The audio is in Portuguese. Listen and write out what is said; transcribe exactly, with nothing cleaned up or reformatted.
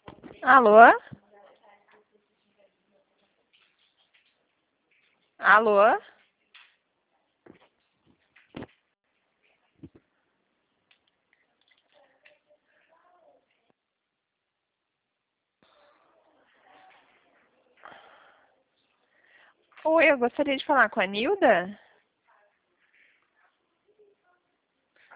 Alô? Alô? Oi, eu gostaria de falar com a Nilda.